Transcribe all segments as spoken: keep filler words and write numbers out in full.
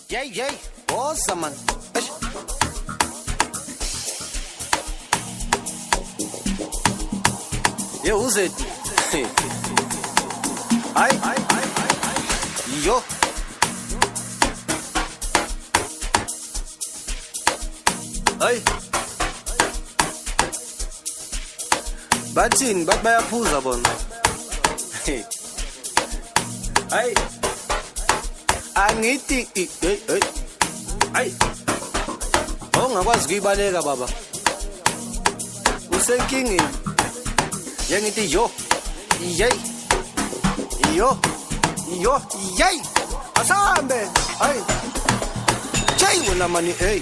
Yay, yay, bossa, man. Yo, who's it? Ay, ay, ay, ay, ay. Yo. Ay. Bathini bathi bayaphuza bona. Ay. Angithi hey hey. Ay. Ongakwazi kuyibaleka baba. Usenkingeni. Yangithi yo. Yey. Yo. Yo. Yey. Asambe. Ay. Jay wena mani hey.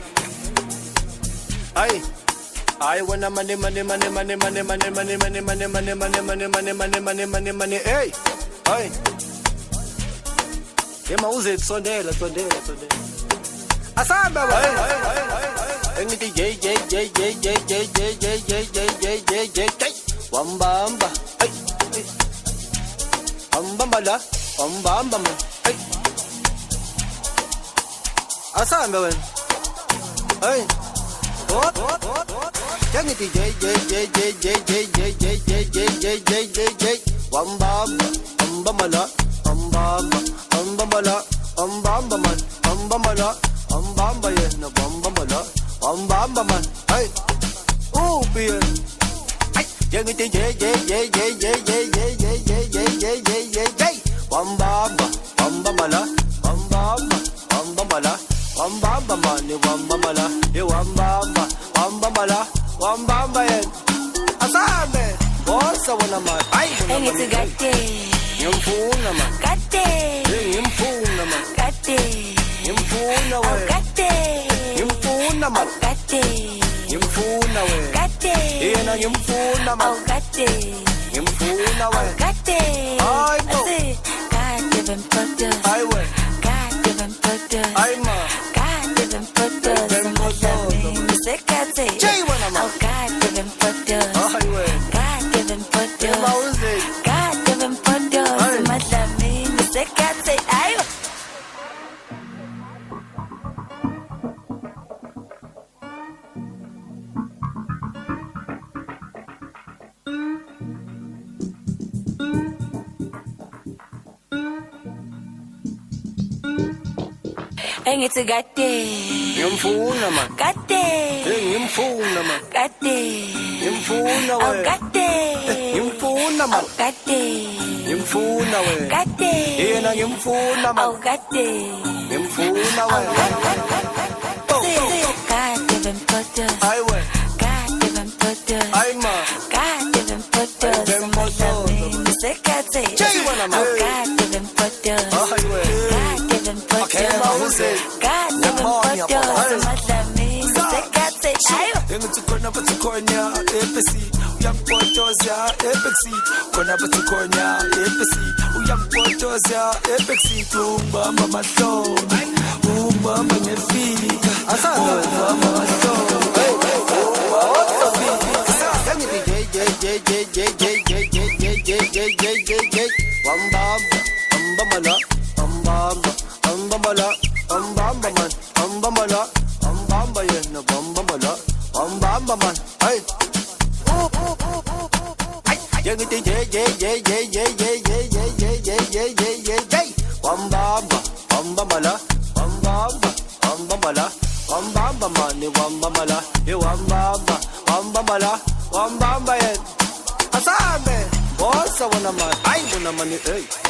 Ay. I wanna money, money, money, money, money, money, money, money, money, money, money, money, money, money, money, money, money, hey, hey. Yema uze sondela, sondela, sondela. Asamba ba. Engithi yey yey yey yey yey yey yey yey yey yey yey yey yey. Wambamba. Hey. Wambamba la. Wambamba man. Hey. Asamba wen. Hey. What? What? What? What? Yangithi jay jay jay jay jay jay jay jay jay jay jay jay jay wambamba wambamba la wambamba wambamba la wambamba man wambamba la wambamba ye na wambamba la wambamba man hey ooh beer hey yangithi jay jay jay jay jay jay jay jay jay jay jay jay jay jay wambamba wambamba la wambamba wambamba la wambamba man ni wambamba la ye wambamba wambamba la wambamba yen asambe bossa wona man ay engithi kade ngimfuna man kade ngimfuna man kade ngimfuna we kade ngimfuna man kade ngimfuna we kade yena ngimfuna man kade ngimfuna we kade ay no kade vempodo ay we kade vempodo ay ma kade vempodo sekate jay wona man kade vempodo ay we kade vempodo mauze kade vempodo madlami sekate ayo engithi kade ngimfuna man kade ngimfuna man kade ngimfuna we kade ngimfuna man kade ngimfuna we kade yena ngimfuna man kade ngimfuna we kade vempodo ay we kade vempodo ay ma kade vempodo sekate jay wona man kade vempodo ay we kade vempodo kade vempodo madlami sekate ayo engithi khona bathi khona epesi uyampotoza epexi khona bathi khona epesi uyampotoza epexi umbamba mahlombe umbamba ngefika asana umbamba mahlombe jay jay jay jay jay jay jay jay jay jay jay jay wambamba wambamba la wambamba wambamba la wambamba man wambamba la wambamba ye na wambamba la wambamba man hey yangithi jay jay jay jay jay jay jay jay jay jay jay jay jay jay wambamba wambamba la wambamba wambamba la wambamba man ni wambamba la ye wambamba wambamba la wambamba ye asambe bossa wona man ay wona man hey